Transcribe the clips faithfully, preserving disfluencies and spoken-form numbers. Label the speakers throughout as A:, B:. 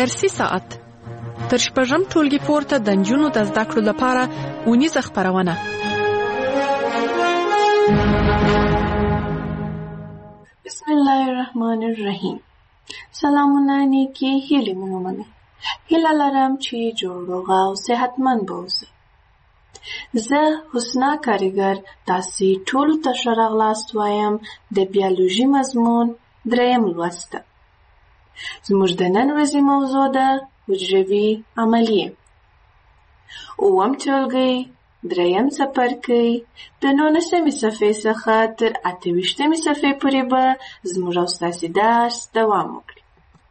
A: درسي ساعت تر شپږم ټولګي پورته د نجونو د زده کړو لپاره اونیزه خپرونه.
B: بسم الله الرحمن الرحیم. سلامونه نیکی هیلې مو ومنئ. هیله لرم چې جوړ روغ او صحتمند به اوسئ. زه حسنا کاریګر تاسې ټولو ته ښه راغلاست وایم د بیولوژي مضمون دریم لوست ته. زموږ د نن ورځې موضوع ده حجروي عملیې. اووم ټولګی دریم څپرکی د نولسمې صفحې څخه تر اته ویشتمې صفحې پورې به زموږ او ستاسې درس دوام وکړي.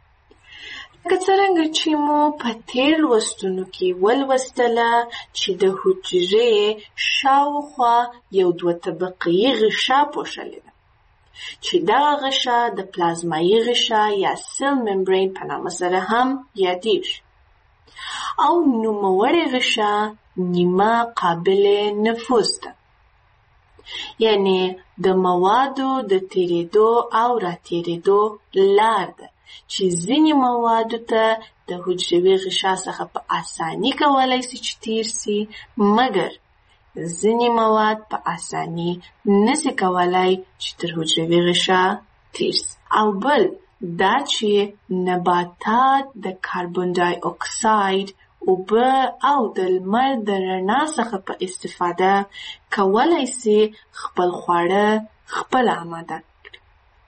B: لکه څرنګه چې مو په تېر لوستونو کې ولوستله چې د حجرې شاوخوا یو دوه طبقې غشا پوښلې ده چې دغه غشا د پلازمایي غشا یا سیل ممبرین په نامه سره هم یادیږي او نوموړې غشا نیمه قابل نفوذ ده، یعنی د موادو د تیرېدو او راتېرېدو لار ده چې ځینې موادو ته د حجروي غشا څخه په اساني کولی سي چې تیر سي، مګر ځینې مواد په اساني نسي کولی چې تر حجروي غشا تیر سي. او بل دا چې نباتات د کاربن ډای اکساید، اوبه او د لمر د رڼا څخه په استفاده کولی سي خپل خواړه خپله آماده کړي.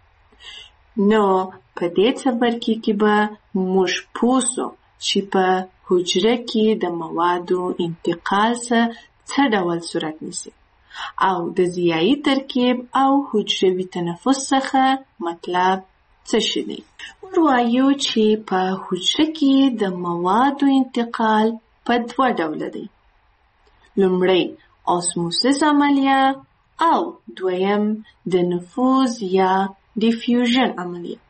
B: نو په دې څپرکي کې به موږ پوه سو چې په حجره کې د موادو انتقال څه څه ډول صورت نیسي او د ضیایي ترکیب او حجروي تنفس څخه مطلب څه شی دی. موږ وایو چې په حجره کې د موادو انتقال په دوه ډوله دی. لومړی اسموسیس عملیه او دویم د نفوذ یا ډیفیوژن عملیه.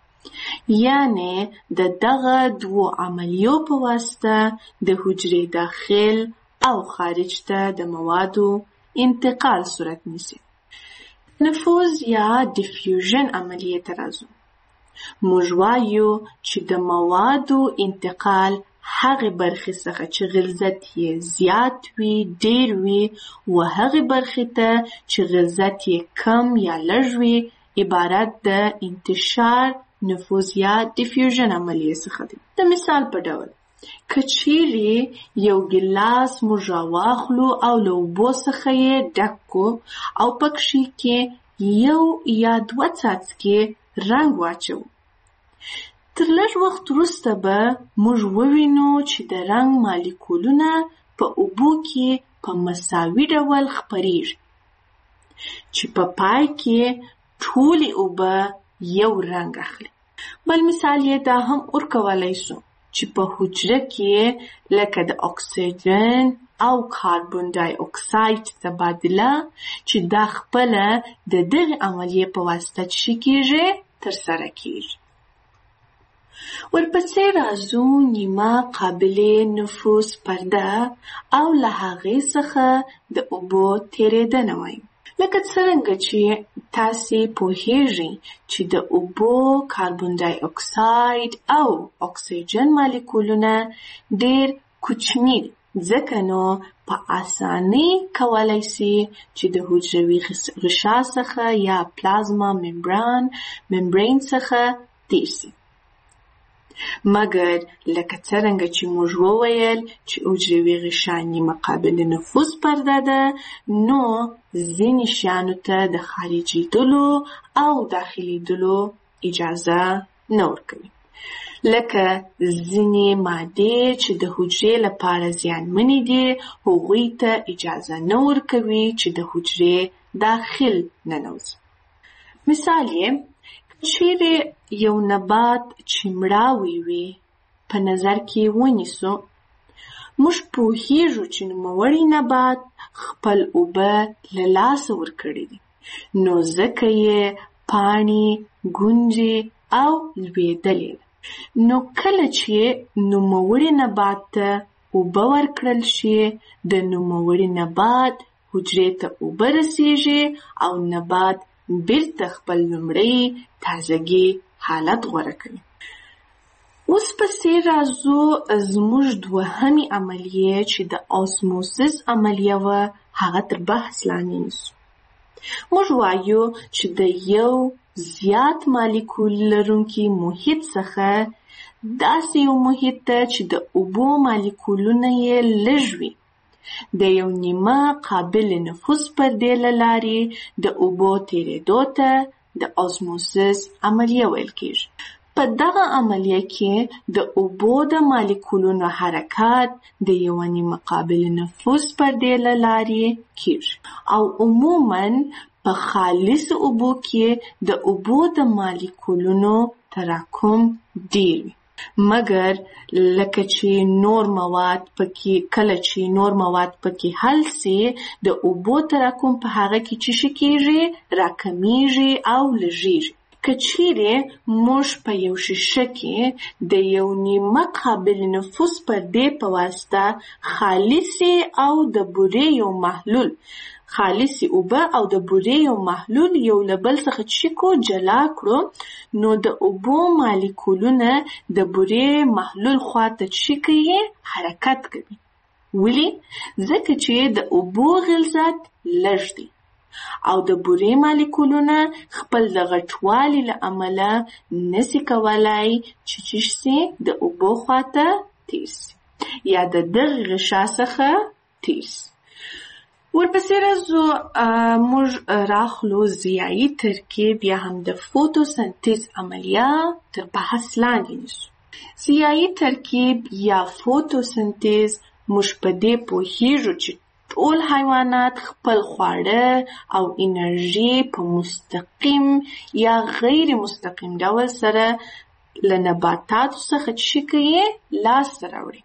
B: یعنی د دغه دوو عملیو په واسطه د حجرې داخل او خارج ته د موادو انتقال صورت نیسي. نفوذ یا ډیفیوژن عملیه ته راځو. موږ وایو چې د موادو انتقال هغې برخې څخه چې غلظت یې زیات وي، ډیر وي، و هغې برخې ته چې غلظت یې کم یا لږ وي عبارت د انتشار، نفوذ یا ډیفیوژن عملیې څخه دی. د مثال په ډول که چیرې یو ګیلاس موږ راواخلو او له اوبو څخه یې ډک کړو او پکښې کې یو یا دوه څاڅکي رنګ واچو، تر لږ وخت وروسته به موږ ووینو چې د رنګ مالیکولونه په اوبو کې په مساوي ډول خپریږي چې په پای کې ټولې اوبه یو رنګ اخلي. بل مثال یې دا هم ورکولی سو چې په حجره کې لکه د اکسیجن او کاربن ډای اکساید تبادله چې دا خپله د دغې عملیې په واسطه چې کېږي ترسره کېږي. ورپسې راځو نیمه قابل نفوذ پرده او له هغې څخه د اوبو تېرېدنه وایو. لکه څرنګه چې تاسې پوهیږئ چې د اوبو، کاربن ډای اکساید او اکسیجن مالیکولونه ډېر کوچني دي، ځکه نو په اسانۍ کولی سي چې د حجروي غشا څخه یا پلازما ممبران ممبرین څخه تیر سي. مګر لکه څرنګه چې موږ وویل چې حجروي غشا نیمه قابل نفوذ پرده ده، نو ځینې شیانو ته د خارجېدلو او داخلېدلو اجازه نه ورکوي. لکه ځینې مادې چې د حجرې لپاره زیانمنې دي، هغوی ته اجازه نه ورکوي چې د حجرې داخل ننوځي. مثال یې چیرې یو نبات چې مړاوی وي په نظر کې ونیسو، موږ پوهیږو چې نوموړی نبات خپل اوبه له لاسه ورکړي دي، نو ځکه یې پاڼې، ګونجې او لوېدلې ده. نو کله چې نوموړي نبات ته اوبه ورکړل شي، د نوموړي نبات حجرې ته اوبه رسیږي او نبات بیرته خپل لومړی تازګي حالت غوره کوي. اوس پسې راځو زموږ دوهمې عملیه چې د آسموسیس عملیه وه هغه تر بحث لاندې نیسو. موږ وایو چې د یو زیات مالیکول لرونکي محیط څخه داسې یو محیط ته چې د اوبو مالیکولونه یې لږ وي د یو نیمه قابل نفوذ پردې له لارې د اوبو تېرېدو ته د آسموسیس عملیه ویل کېږي. په دغه عملیه کې د اوبو د مالیکولونو حرکت د یو نیمه قابل نفوذ پردې له لارې کېږي او عموماً په خالص اوبو کې د اوبو د مالیکولونو تراکم ډېر وي. مګر لکه چې نور مواد پکې کله چې نور مواد پکې حل سي د اوبو تراکم په هغه کې چې شي کېږي راکمیږي او لږیږي. که چیرې موږ په یو شیشه کې د یو نیمه قابل نفوذ پردې په واسطه خالصې او د بورې یو محلول خالصې اوبه او د بورې یو محلول یو له بل څخه چې کو جلا کړو نو د اوبو مالیکولونه د بورې محلول خواته چې کوي حرکت کوي. ولې؟ ځکه چې د اوبو غلظت لږ دی او د بورې مالیکولونه خپل د غټوالي له امله نسي کولای چې چې سي د اوبو خواته تیر سي یا د دغه غشا څخه تیر سي. ورپسې راځو موږ راخلو ضیایي ترکیب یا هم د فوتوسنتیز عملیه تر بحث لاندې نیسو. ضیایي ترکیب یا فوتوسنتیز موږ په دې پوهیږو چې ټول حیوانات خپل خواړه او انرژي په مستقیم یا غیر مستقیم ډول سره له نباتاتو څخه چې کوي لاسته راوړي.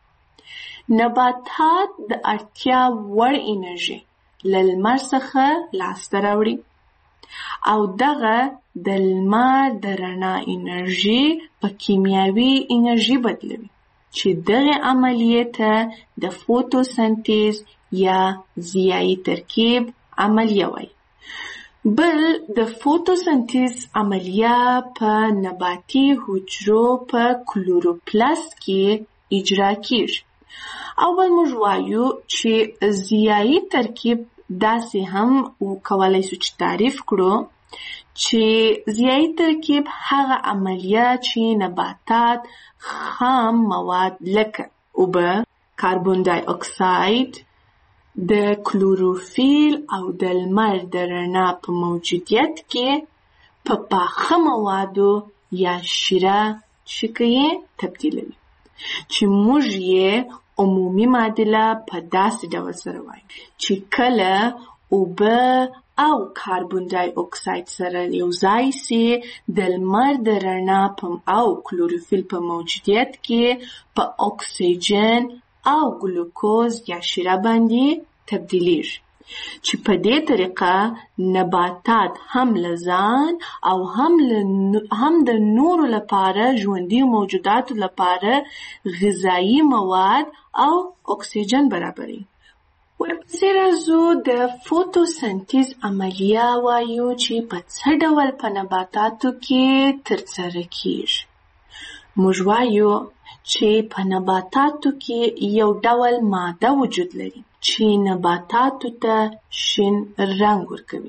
B: نباتات د اړتیا وړ انرژي له لمر څخه لاسته راوړي او دغه د لمر د رڼا انرژي په کیمیاوي انرژي بدلوي چې دغه عملیه ته د فوتوسنتیز یا ضیایي ترکیب عملیه وایي. بل د فوتوسنتیز عملیه په نباتي حجرو په کلوروپلاست کې اجرا کیږي. او بل موږ وایو چې ضیایي ترکیب داسې هم کولای شو چې تعریف کړو چې ضیایي ترکیب هغه عملیه چې نباتات خام مواد لکه اوبه، کاربن دای اکساید، د کلوروفیل او د لمر د رڼا په موجودیت کې په پاخه موادو یا شیره شکلې تبدیلوي چې موږ یې عمومي معادله په داسې ډول سره وایو چې کله اوبه او کاربن دای اکساید سره یو ځای سي د لمر د رڼا او کلوروفیل په موجودیت کې په اکسیجن او ګلوکوز یا شیره باندې تبدیلیږي چې په دې طریقه نباتات هم له ځان او هم هم د نورو لپاره ژوندي موجوداتو لپاره غذایي مواد او اکسیجن برابروي. ورپسې راځو د فوتوسنتیز عملیه وایو چې په څه ډول په نباتاتو کې ترسره کیږي. موږ وایو چې په نباتاتو کې یو ډول ماده وجود لري چې نباتاتو ته شین رنګ ورکوي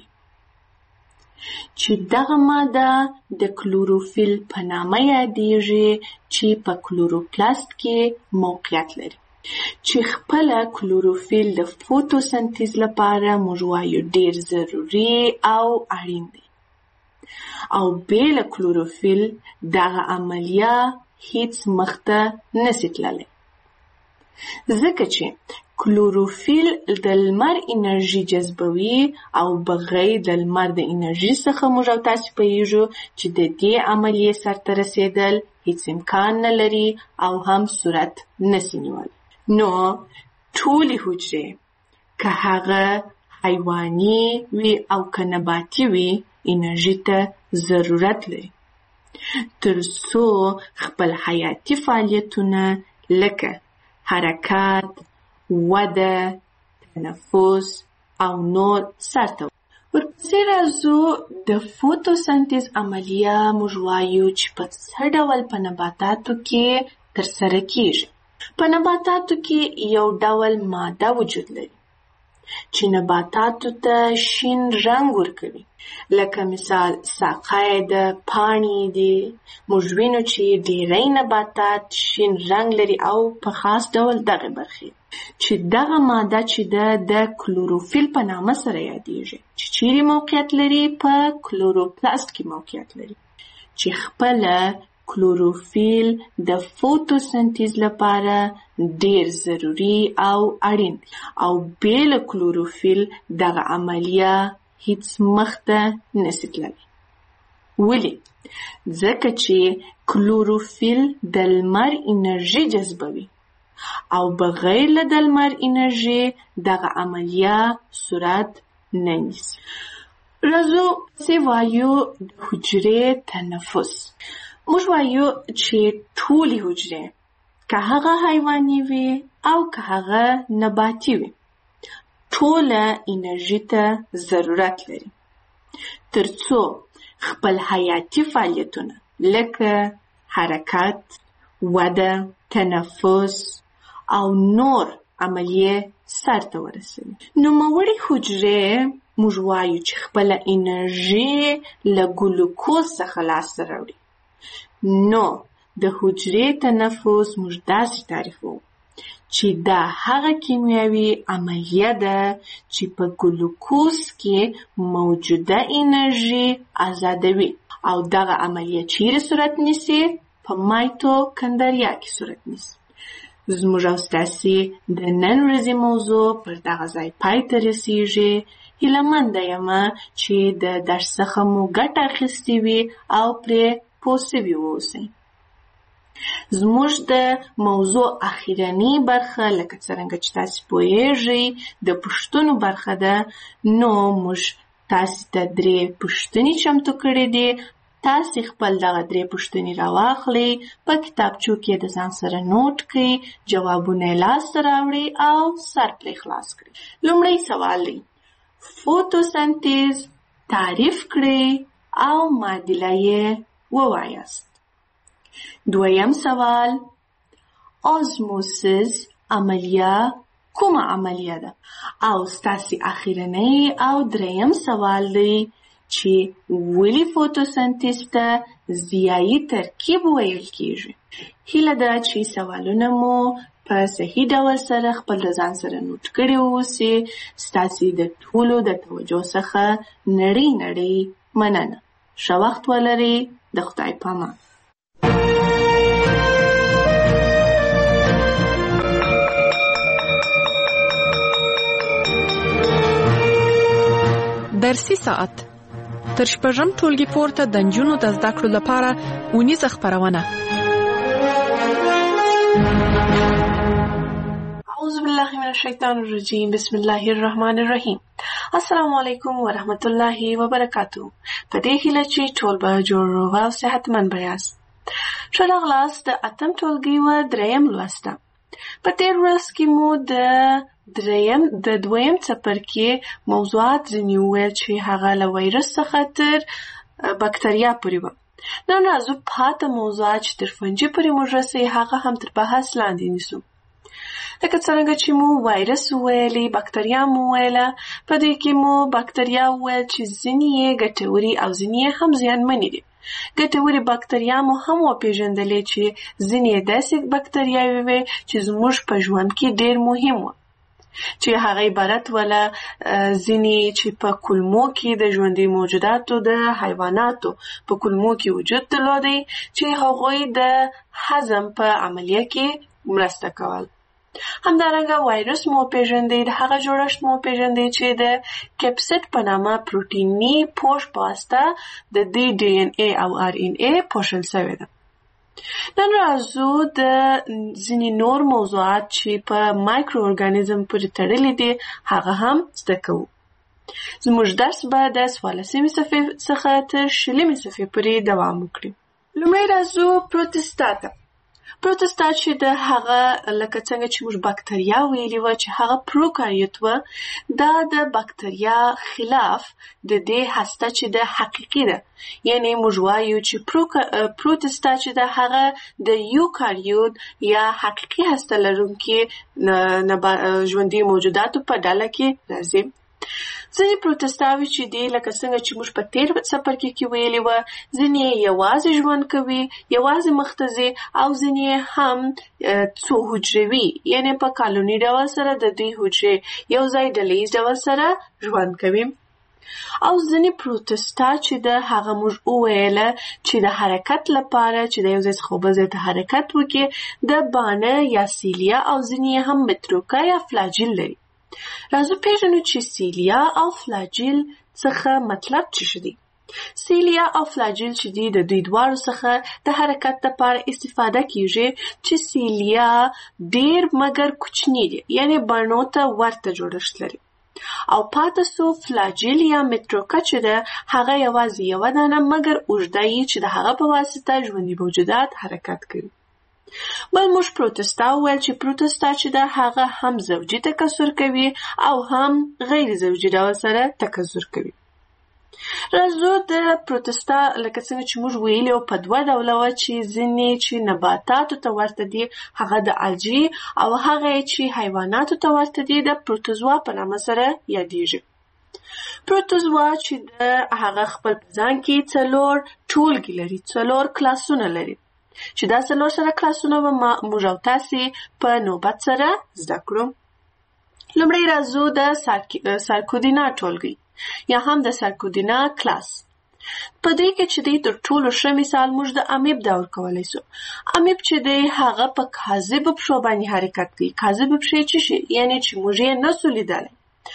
B: چې دغه ماده د کلوروفیل په نامه یادیږي چې په کلوروپلاست کې موقعیت لري چې خپل کلوروفیل د فوتوسنتیز لپاره موږ وایو ډیر ضروري او اړین دی او بېله کلوروفیل دغه عملیه هیڅ مخته نشي تللی ځکه چې کلوروفیل د لمر انرژي جذبوي او بغیر د لمر د انرژي څخه موږ او تاسو پوهیږو چې د دې عملیې سرته رسیدل هیڅ امکان نه لري او هم صورت نشي نیولی. نو ټولې حجرې که هغه حیواني وي او که نباتي وي انرژي ته ضرورت لري تر څو خپل حیاتي فعالیتونه لکه حرکت، وده، تنفس او نور سرته. ورپسې راځو د فوتوسنتیز عملیه موږ وایو چې په څه ډول په نباتاتو کې ترسره کیږي. په نباتاتو کې یو ډول ماده وجود لري چې نباتاتو ته شین رنګ ورکوي. لکه مثال ساقه د پاڼې دي. موږ وینو چې ډېری نباتات شین رنګ لري او په خاص ډول دغه برخې چې دغه ماده چې ده د کلوروفیل په نامه سره یادیږي چې چیرې موقعیت لري؟ په کلوروپلاست کې موقعیت لري چې خپله کلوروفیل د فوتوسنتیز لپاره ډیر ضروري او اړین او بې له کلوروفیل دغه عملیه هیڅ مخته نشي تللی. ولې؟ ځکه چې کلوروفیل د لمر انرژي جذبوي او بغیر له د لمر انرژي دغه عملیه صورت نه نیسي. راځو چې وایو د حجرې تنفس. موږ وایو چې ټولې حجرې که هغه حیواني وي او که هغه نباتي وي ټوله انرژي ته ضرورت لري ترڅو خپل حیاتي فعالیتونه لکه حرکت، وده، تنفس او نور عملیې سرته ورسوي. نوموړې حجرې موږ وایو چې خپله انرژي له ګلوکوز څخه لاسته راوړي. نو د حجرې تنفس موږ داسې تعریفوو چې دا هغه کیمیاوي عملیه ده چې په ګلوکوز کې موجوده انرژي آزادوي او دغه عملیه چیرې صورت نیسي؟ په مایتوکندریا کې صورت نیسي. زموږ او ستاسې د نن ورځې موضوع پر دغه ځای پای ته رسیږي. هیلهمنده یمه چې د درس څخه مو ګټه اخیستې وي او پرې پوه سوي واوسئ. زموږ د موضوع اخیرنۍ برخه لکه څرنګه چې تاسې پوهیږئ د پوښتنو برخه ده. نو موږ تاسې ته درې پوښتنې چمتو کړې دي. تاسې خپل دغه درې پوښتنې راواخلئ، په کتابچو کې د ځان سره نوټ کړئ، جوابونه یې لاسته راوړئ او سر پرې خلاص کړئ. لومړی سوال دی فوتوسنتیز تعریف کړئ او معادله یې ووایاست. دویم سوال آزموسیس عملیه کومه عملیه ده؟ او ستاسې اخیرنۍ او دریم سوال دی چې ولې فوتوسنتیز ته ضیایي ترکیب ویل کیږي. هیله ده چې سوالونه مو په صحیح ډول سره خپل ځان سره نوٹ کړي واوسي. ستاسې د ټولو د توجه څخه نړۍ نړۍ مننه. ښه وخت ولرئ. د خدای په امان.
A: درسي ساعت تر شپږم ټولګي پورته د نجونو د زده کړو لپاره اونیزه خپرونه.
B: اعوذ بالله من الشیطان الرجیم. بسم الله الرحمن الرحیم. السلام علیکم ورحمت الله وبرکاتو. په دې هیله چې ټول به جوړ روغ او صحتمند به یاست. ښه راغلاست د اتم ټولګي و دریم لوسته. په تېر ورځ کې مو د دریم د دویم څپرکي موضوعات ځینې وویل چې هغه له وایرس څخه تر بکتریا پورې وه. نن راځو پاته موضوعات چې تر فنجي پورې موږ رسوي هغه هم تر بحث لاندې نیسو. لکه څرنګه چې مو وایرس وویلې، بکتریا مو وویله. په دې کې مو بکتریا وویل چې ځینې یې ګټورې او ځینې یې هم زیانمنې دي. ګټورې بکتریا مو هم وپېژندلې چې ځینې یې داسې بکتریاوې وې چې زموږ په ژوند کې ډېر مهم وه، چې هغه عبارت وله ځینې چې په کولمو کې د ژوندي موجوداتو د حیواناتو په کولمو کې وجود درلودی چې هغوی د هضم په عملیه کې مرسته کول. همدارنګه وایرس مو پیژندئ، د هغه جوړښت مو پیژندئ چې د کیپسیډ په نامه پروټیني پوښ په واسطه د دې ډي ان اے او ار ان اے پوښل شوې ده. نن راځو د ځینې نور موضوعات چې په مایکرو ارګانیزم پورې تړلي دي هغه هم زده کوو. زموږ درس به د څوارلسمې صفحې څخه تر شلمې صفحې پورې دوام وکړي. لومړی راځو پروتستاتا. پروتستا چې د هغه لکه څنګه چې موږ بکتریا ویلي وه چې هغه پروکاریوت وه، دا د بکتریا خلاف د دې هسته چې د حقیقي ده، یعنی موږ وایو چې پروتستا چې د هغه د یوکاریوت یا حقیقي هسته لرونکي ژوندي موجوداتو په ډله کې راځي. ځینې پروتستاوي چې دي لکه څنګه چې موږ په تیر څپرکي کې ویلي وه، ځینې یوازې ژوند کوي، یوازې مخ ته ځي، او ځینې هم څو حجروي، یعنی په کالوني ډول سره د دوی حجرې یو ځای ډلیز ډول سره ژوند کوي. او ځینې پروتستا چې د هغه موږ وویله چې د حرکت لپاره چې د یو ځای څخه بل ځای ته حرکت وکړي د بانه یا سیلیا او ځینې هم متروکه یا فلاجیل لري. راځو پیژنو چې سیلیا او فلاجیل څخه مطلب څه شي دي. سیلیا او فلاجیل چې دي د دوی دواړو څخه د حرکت لپاره استفاده کیږي، چې سیلیا ډیر مګر کوچنی دي، یعنی بڼو ته ورته جوړښت لري، او پاتې سو فلاجیل یا متروکه چې ده هغه یوازې یوه دانه مګر اوږده یي چې د هغه په واسطه ژوندي موجودات حرکت کوي. بل موږ پروتستا وویل چې پروتستا چې ده هغه هم زوجي تکثر کوي او هم غیر زوجي ډول سره تکثر کوي. راځو د پروتستا لکه څنګه چې موږ ویلي وو په دوه ډوله وه، چې ځینې چې نباتاتو ته ورته دي هغه د الجی، او هغه چې حیواناتو ته ورته دي د پروتوزوا په نامه سره یادیږي. پروتوزوا چې د هغه خپل په ځان کې څلور ټولګي لري، څلور کلاسونه لري، چې دا څلور سره کلاسونه به موږ او تاسې په نوبت سره زده کړو. لومړی راځو د سارکودینا ټولګي یا هم د سارکودینا کلاس. په دې کې چې دی تر ټولو ښه مثال موږ د امیب دا ورکولی سو. امیب چې دی هغه په کاذبو پښو باندې حرکت کوي. کاذبې پښې څه شي؟ یعنی چې موږ یې نسو لیدلی،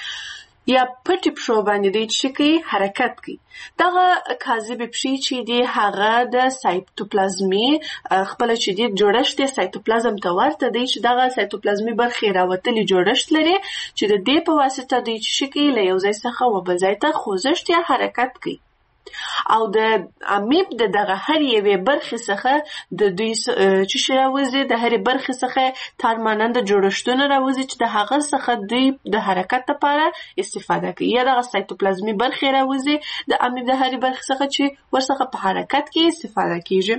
B: یا پټې پښو باندې دی چې کوي حرکت کوي. دغه کاذبې پښې چې دی هغه د سایتوپلازمي خپله چې دی جوړښت یې سایتوپلازم ته ورته دی، چې دغه سایتوپلازمي برخې راوتلي جوړښت لري، چې د دې په واسطه دوی چې کوي له یو ځای څخه و بل ځای ته خوځښت یا حرکت کوي. او د امیب د دغه هر یوې برخې څخه د دوی چې شی راوځي، د هرې برخې څخه تارماننده جوړښتونه راوځي چې د هغه څخه دوی د حرکت لپاره استفاده کوي، یا دغه سایتوپلازمي برخې راوځي د امیب د هرې برخې څخه چې ورڅخه په حرکت کې استفاده کیږي.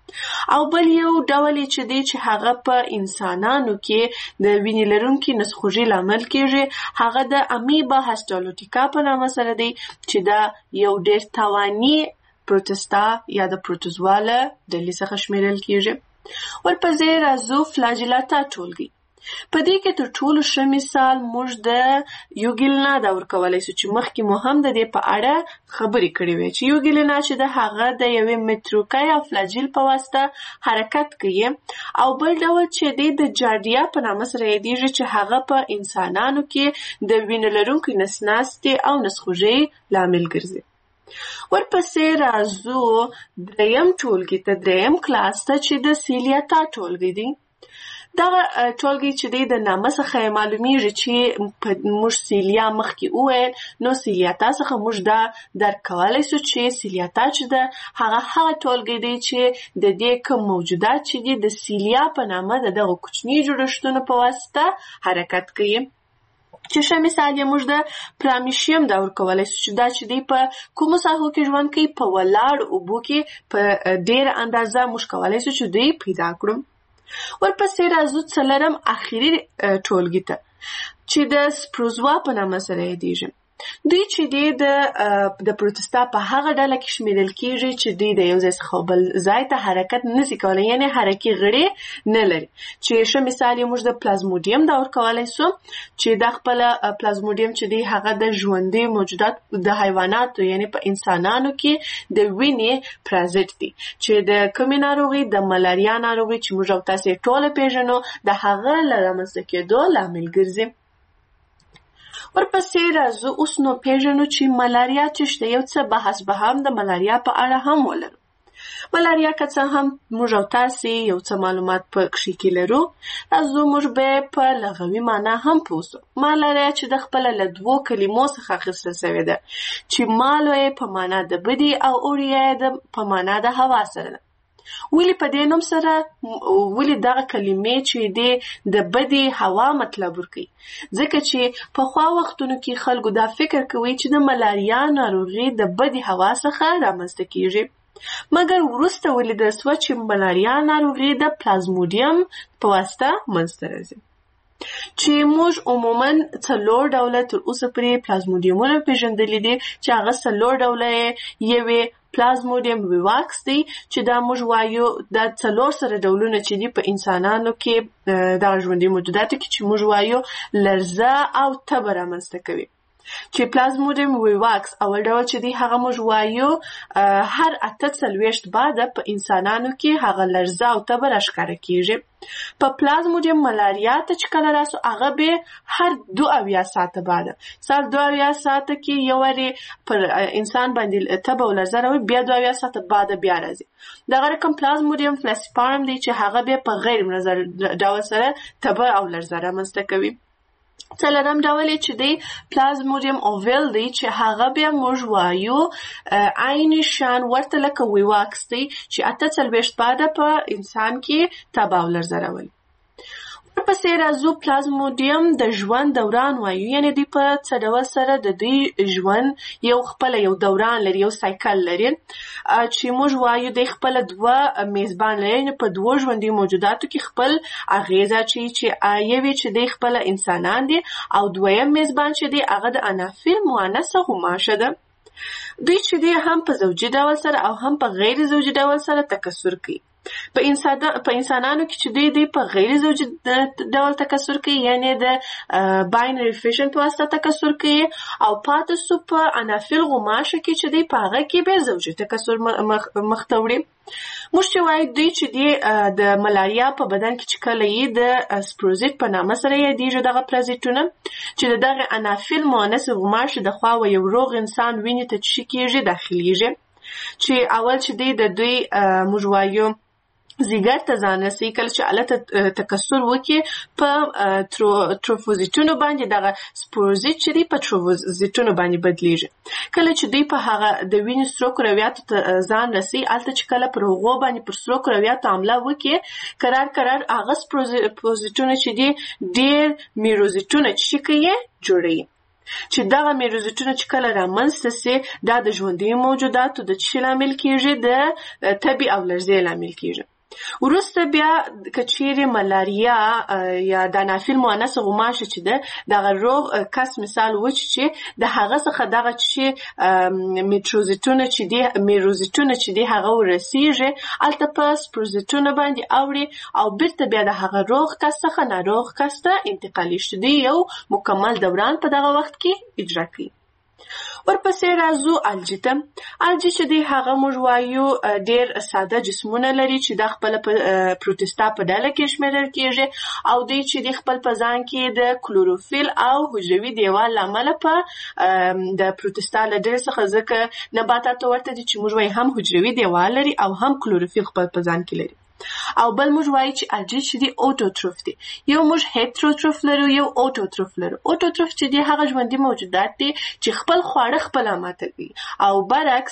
B: او بل یو ډول چې دی چې هغه په انسانانو کې د وینې لرونکي نسخوږي لامل کیږي، هغه د امیبا هسټالوټیکا په نامه سره دی، چې دا یو ډیر تاواني پروتستا یا د پروتوزوا له ډلې څخه شمیرل کیږي. ورپسې راځو فلاجیلاتا ټولګي. په دې کې تر ټولو ښه مثال موږ د یوګیلنا دا ورکولی سو، چې مخکې مو هم د دې په اړه خبرې کړې وې، چې یوګیلنا چې د هغه د یوې متروکه یا فلاجیل په واسطه حرکت کوي. او بل ډول چې دی د جاردیا په نامه سره یادیږي، چې هغه په انسانانو کې د وینې لرونکي نسناستې او نسخوږۍ لامل ګرځي. ورپسې راځو دریم ټولګي ته، دریم کلاس ته، چې د سیلیاتا ټولګي دی. دغه ټولګي چې دی د نامه څخه معلومیږي چې موږ سیلیا مخکې وویل، نو سیلیاتا څخه موږ دا درک کولی سو چې سیلیاتا چې ده هغه هغه ټولګي دی چې د دې کوم موجودات چې دي د سیلیا په نامه د دغه کوچني جوړښتونو په واسطه حرکت کوي. چې ښه مثال یې موږ د پرامیشیم دا ورکولی سو، چې دا چې دی په کومو ساحو کې ژوند کوي؟ په ولاړو اوبو کې په ډېره اندازه موږ کولی سو چې دوی پیدا کړو. ورپسې راځو څلورم اخري ټولګي ته، چې د سپروزوا په نامه سره یادیږي. دوی چې دی د د پروتستا په هغه ډله کې شمیرل کیږي چې دوی د یو ځای څخه بل ځای ته حرکت نشي کولی، یعنی حرکي غړي نه لري. چې ښه مثال یې موږ د پلازموډیم دا ورکولی سو، چې دا خپله پلازموډیم چې دی هغه د ژوندي موجودات د حیواناتو یعنی په انسانانو کې د وینې پرازیت دی، چې د کومې ناروغي؟ د ملاریا ناروغي چې موږ او تاسې ټوله پیژنو، د هغه له رامنځته کېدو لامل ګرځي. ورپسې راځو اوس نو پیژنو چې ملاریا څه شته. یو څه بحث به هم د ملاریا په اړه هم ولرو. ملاریا که څه هم موږ او تاسې یو څه معلومات په کښې کې لرو، راځو موږ به په لغوي معنا هم پوه سو. ملاریا چې د خپله له دوو کلمو څخه اخیستل سوې ده، چې مالو یې په معنا د بدي او اوړیا یې په معنا د هوا سره ده. ولې په دې نوم سره ولې دغه کلمې چې دی د بدې هوا مطلب ورکوي؟ ځکه چې پخوا وختونو کې خلکو دا فکر کوي چې د ملاریا ناروغي د بدې هوا څخه رامنځته کیږي، مګر وروسته ولیدل سوه چې ملاریا ناروغي د پلازمودیم په واسطه منځته راځي، چې موږ عموما څلور ډوله تر اوسه پورې پلازمودیمونه پیژندلي دي، چې هغه څلور ډوله یې یوې پلازمودیم ویواکس دی، چې دا موږ وایو دا څلور سره ډولونه چې دي په انسانانو کې دغه ژوندي موجوداتو کې چې موږ وایو لرزه او تبه رامنځته کوي. چې پلازمودیم ویواکس اول ډول چې دی هغه موږ وایو هر اته څلوېښت بعده په انسانانو کې هغه لرزه او تبه راښکاره کیږي. په پلازمودیم ملاریا ته چې کله راسو هغه به هر دو اویا ساعته بعده سر دو اویا ساعته کې یو وارې پر انسان باندې تبه او لرزه راوړي، بیا دو اویا ساعته بعده بیا راځي. دغه رقم پلازمودیم فلاسیپارم دی چې هغه به په غیر منظر ډول سره تبه او لرزه رامنځته کوي. څلورم ډول چې دی پلازمودیم اوویل دی چې هغه بیا موږ وایو عین شان ورته لکه ویواکس دی چې اته څلوېښت بعده په انسان کې تبه او لرزه راولي. ورپسې راځو پلازمودیم د ژوند دوران وایو، یعنې دوی په څه ډول سره د دوی ژوند یو خپله یو دوران لري، یو سایکل لري، چې موږ وایو دوی خپله دوه میزبان لري، یعنې په دوو ژوندي موجوداتو کې خپل اغیزه اچوي، چې یو چې دوی خپله انسانان دي او دویم میزبان چې دی هغه د انافیل مؤنثه غوماشه ده. دوی چې دی هم په زوجي ډول سره او هم په غیر زوجي ډول سره تکثر کوي. په انسان په انسانانو کې چې دوی دی په غیر زوجي ډول تکثر کوي، یعنی د باینری فیشن په واسطه تکثر کوي، او پاتې سو په انافیل غوماشه کې چې دوی په هغه کې به زوجي تکثر مخته وړي. موږ چې وایو دوی چې دی د ملاریا په بدن کې چې کله یې د سپروزیت په نامه سره یادېږي دغه پلازیتونه، چې د دغه انافیل مؤنث غوماشې د خوا و یو روغ انسان وینې ته چې کېږي داخلیږي، چې اول چې دی د دوی موږ وایو زیګر ته ځان رسوي، کله چې هلته تکثر وکړي په تروفوزیتونو باندې دغه سپوروزیت چې دی په تروفوزیتونو باندې بدلیږي. کله چې دوی په هغه د وینې سرو کرویاتو ته ځان رسوي، هلته چې کله پر هغو باندې پر سرو کرویاتو حمله وکړي، قرار قرار هغه سپوروزیتونه چې دي ډېر میروزیتونه چې کوي جوړوي، چې دغه میروزیتونه چې کله رامنځته سي دا د ژوندي موجوداتو د څه لامل کیږي؟ د تبې او لرزې لامل کیږي. وروسته بیا که چیرې ملاریا یا د انافیل مؤنثه غوماشه چې ده دغه روغ کس مثال وچ چې د هغه څخه دغه چې میټروزیتونه چې دي میروزیتونه چې دي هغه ورسیږي، هلته په سپروزیتونه باندې اوړي او بیرته بیا د هغه روغ کس څخه ناروغ کس ته انتقالي شي، دوی یو مکمل دوران په دغه وخت کې اجرا کوي. ورپسې راځو الجی ته. الجی چې دی هغه موږ وایو ډېر ساده جسمونه لري چې دا خپله په پروټستا په ډله کې شمېرل کېږي، او دوی چې دی خپل په ځان کې د کلوروفیل او حجروي دیوال له امله په د پروټستا له ډلې څخه ځکه نباتاتو ورته دي چې موږ وایو هم حجروي دیوال لري او هم کلوروفیل خپل په ځان کې لري. او بل موږ وایو چې الجی چې دی اوټوټروف دی. یو موږ هیټروټروف لرو، یو اوټوټروف لرو. اوټوټروف چې دی هغه ژوندي موجودات دي چې خپل خواړه خپله ماتوي، او برعکس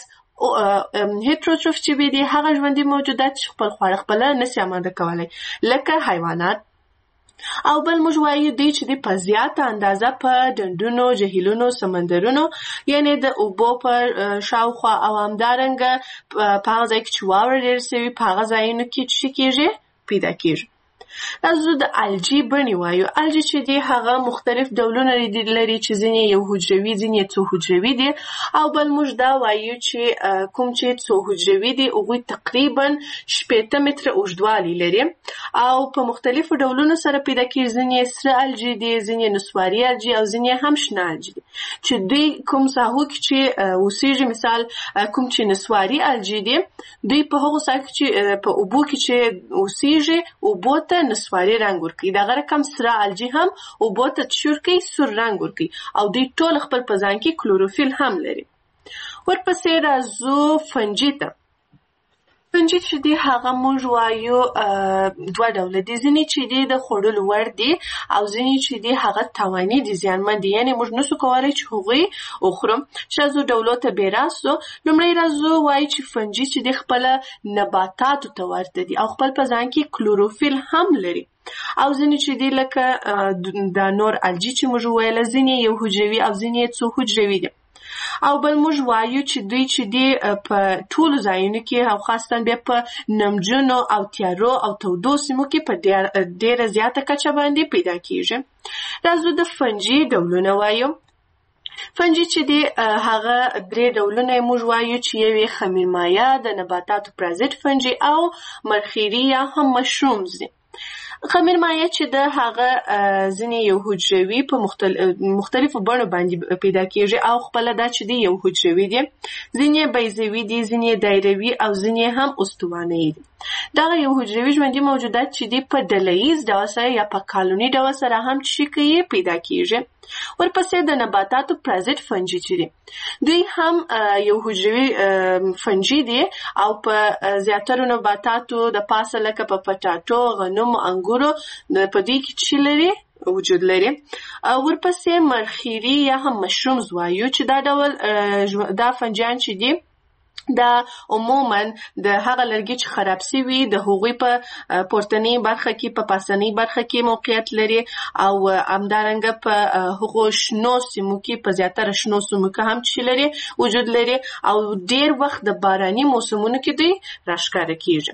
B: هیټروټروف چې دی هغه ژوندي موجودات چې خپل خواړه خپله نسي اماده کولی، لکه حیوانات. او بل موږ وایو دوی چې دی په زیاته اندازه په ډنډونو، جهیلونو، سمندرونو، یعنی د اوبو په شاوخوا او همدارنګه په هغه ځای کې چې واوره ډېره سوي په هغه ځایونو کې چې کېږي پیدا کېږي. راځو د الجی بڼې وایو. الجی چې دی هغه مختلف ډولونه لري چې ځینې یو حجروي، ځینې څو حجروي دي، او بل موږ دا وایو چې کوم چې څو حجروي دي هغوی تقریبا شپېته متره اوږدوالی لري او په مختلفو ډولونو سره پیدا کېږي. ځینې سره الجی دي، ځینې نسواري الجی او ځینې هم شنه الجی دي، چې دوی کوم ساحو کې چې اوسېږي، مثال کوم چې نسواري الجی دي دوی په هغو ساحو کې چې په اوبو کې چې اوسېږي اوبو ته نسواري رنګ ورکوي، دغه رقم سره الجی هم اوبو ته چور کوي، سور رنګ ورکوي، او دوی ټول خپل په ځان کې کلوروفیل هم لري. ورپسې راځو فنجي ته. فنجي چې دی هغه موږ وایو دوه ډوله دي. ځینې چې دی د خوړلو وړ دي او ځینې چې دی هغه تاواني دي، زیانمن دي، یعنې موږ نسو کولی چې هغوی وخورو. چې راځو ډولو ته بې راسو. لومړی راځو وایي چې فنجي چې دی خپله نباتاتو ته ورته دي او خپل په ځان کې کلوروفیل هم لري. او ځینې چې دی لکه د نور الجی چې موږ ویله ځینې یو حجروي او ځینې څو حجروي دي. او بل موږ وایو چې دوی چې دی په ټولو ځایونو کې او خاصتاً بیا په نمجنو او تیارو او تودو سیمو کې په ډېره زیاته کچه باندې پیدا کیږي. راځو د فنجي ډولونه وایو. فنجي چې دی هغه درې ډولونه موږ وایو چې یو یې خمیرمایه، د نباتاتو پرازیت فنجي او مرخیري یا هم مشرومز دي. خمیرمایه چې د هغه ځینې یو حجروي په مختلفو بڼو باندې پیدا کیږي او خپله دا چې دی یو حجروي دي، ځینې بیضوي دي، ځینې دایروي او ځینې هم استوانه‌یي دي. دغه یو حجروي ژوندي موجودات چې دی په ډله ییز ډول سره یا په کالوني ډول سره هم چې کوي پیدا کیږي. ورپسې د نباتاتو پرازیت فنجي چې دي دوی هم یو حجروي فنجي دي او په زیاترو نباتاتو د پاسه لکه په پټاټو، غنمو، انګورو په دې کې چې لري وجود لري. ورپسې مرخیري یا هم مشرومز وایو چې دا ډول دا فنجیان چې دي دا عموماً د هغه لرګي چې خراب سوي د هغوی په پورتنۍ برخه کې په پاسنۍ برخه کې موقعیت لري او همدارنګه په هغو شنو سیمو کې په زیاتره شنو سیمو کې هم چې لري وجود لري او ډېر وخت د باراني موسمونو کې دوی راښکاره کیږي.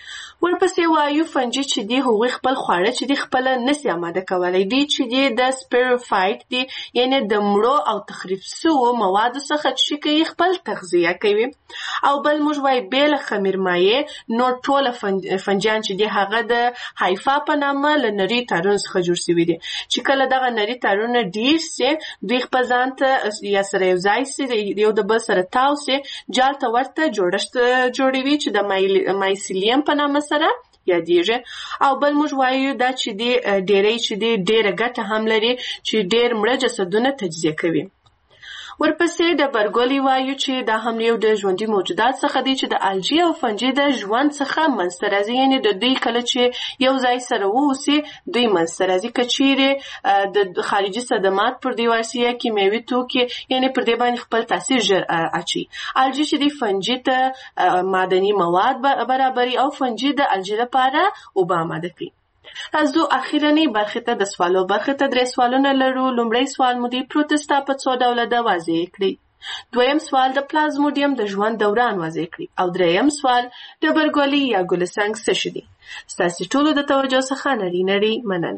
B: ورپسې وایو فنجي چې دی هغوی خپل خواړه چې دی خپله نسي اماده کولی. دوی چې دی د سپیروفایټ دی، یعنې د مړو او تخریب سوو موادو څخه چې کوي خپل تغذیه کوي. او بل موږ وایو بې له خمیرمایې نور ټوله فنجیان چې دی هغه د هایفا په نامه له نري تارونو څخه جوړ سوي دي چې کله دغه نري تارونه ډېر سي دوی خپل ځان ته یا سره یو ځای سي، یو د بل سره تاو سي، جال ته ورته جوړښت جوړوي چې د مایسیلیم په نامه سره یادیږي. او بل موږ وایو دا چې دی ډېری چې دی ډېره ګټه هم لري چې ډېر مړه جسدونه تجزیه کوي. ورپسې د برګولی وایو چې دا هم یو د ژوندي موجودات څخه دی چې د الجی او فنجي د ژوند څخه منځته راځي، یعنې د دوی کله چې یو ځای سره واوسي دوی منځته راځي. که چیرې د خارجي صدمات پر دې واسي یا کیمیاوي توکي یعنې پر دې باندې خپل تاثیر ژر اچوي. الجی چې دی فنجي ته معدني مواد برابري او فنجي د الجی لپاره اوبه آماده کوي. راځو اخیرنۍ برخې ته د سوالو برخې ته درې سوالونه لرو. لومړی سوال مو دی پروتستا په څو ډوله ده واضح کړئ. دویم سوال د پلازموډیم د ژوند دوران واضح کړئ. او دریم سوال د برګولی یا ګلسنګ څه شي دي. ستاسې ټولو د توجه څخه نړۍ نړۍ مننه.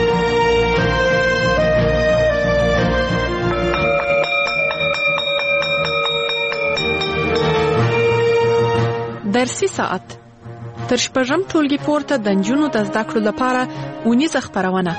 A: درسي ساعت تر شپږم ټولګي پورته د نجونو د زده کړو لپاره اونیزه خپرونه.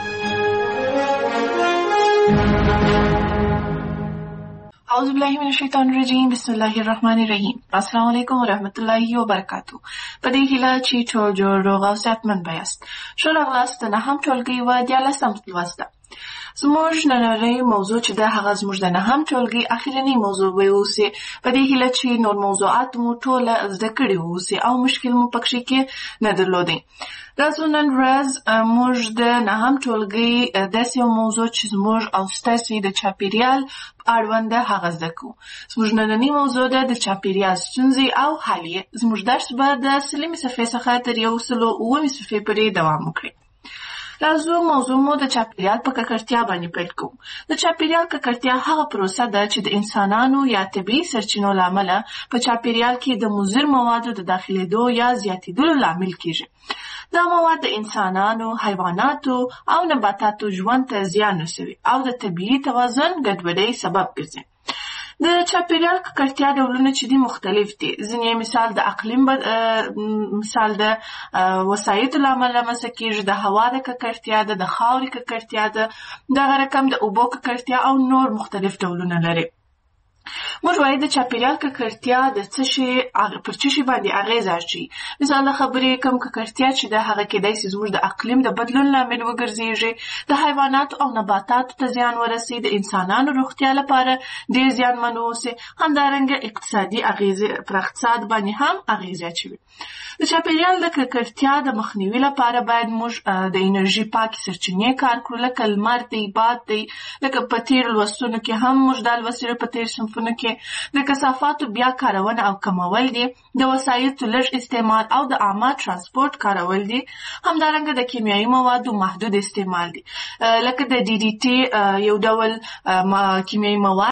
B: اعوذ بالله من الشیطان الرجیم، بسم الله الرحمن الرحیم. السلام علیکم و رحمت الله و برکاته. په دې هیله چې ټول جوړ روغ او صحتمند یاست. ښه راغلاست د نهم ټولګي و دیارلسم لوست ته. زموږ نننۍ موضوع چې ده هغه زموږ د نهم ټولګي اخرنۍ موضوع به اوسي. په دې هیله چې نور موضوعات مو ټوله زده کړي اوسي او مشکل مو پکښې کې نه درلودی. راځو نن ورځ موږ د نهم ټولګي داسې یو موضوع چې زموږ او ستاسې د چاپېریال اړونده هغه زده کوو. زموږ نننۍ موضوع ده د چاپېریال ستونزې او حل یې. زموږ درس به د سلمې صفحې څخه تر یو سلو اوومې صفحې پورې دوام وکړي. راځو موضوع مو د چاپېریال په ککړتیا باندې پیل کوو. د چاپېریال ککړتیا هغه پروسه ده چې د انسانانو یا طبیعي سرچینو له امله په چاپېریال کې د مضر موادو د داخلېدو یا زیاتېدلو لامل کیږي. دا مواد د انسانانو، حیواناتو او نباتاتو ژوند ته زیان رسوي او د طبیعي توازن ګډوډۍ سبب ګرځي. د چاپېریال ککړتیا ډولونه چې دي مختلف دي. ځینې مثال د اقلیم مثال د وسایطو له امله رامنځته کېږي، د هوا د ککړتیا ده، د خاورې ککړتیا ده، دغه رقم د اوبو ککړتیا او نور مختلف ډولونه لري. موږ وایو د چاپیریال ککړتیا د څه شي پر څه شي باندې اغیز اچوي. مثال د خبرې کوم ککړتیا چې د هغه کېدای شي زموږ د اقلیم د بدلون لامل وګرځېږي، د حیواناتو او نباتاتو ته زیان ورسي، د انسانانو روغتیا لپاره ډېر زیانمن واوسي، همدارنګه اقتصادي اغیزې پر اقتصاد باندې هم اغیز اچوي. د چاپیریال د ککړتیا د مخنیوي لپاره باید موږ د انرژي پاکې سرچینې کار کړو، لکه لمر دی، باد دی، لکه په تېرو لوستونو کې هم موږ دا لوستلي په تېرو صنفونو کې د کثافاتو بیا کارونه او کمول دي، د وسایطو لږ استعمال او د عامه ترانسپورت کارول دي، همدارنګه د کیمیاوي موادو محدود استعمال دي، لکه د ډي ډي ټي یو ډول کیمیاوي مواد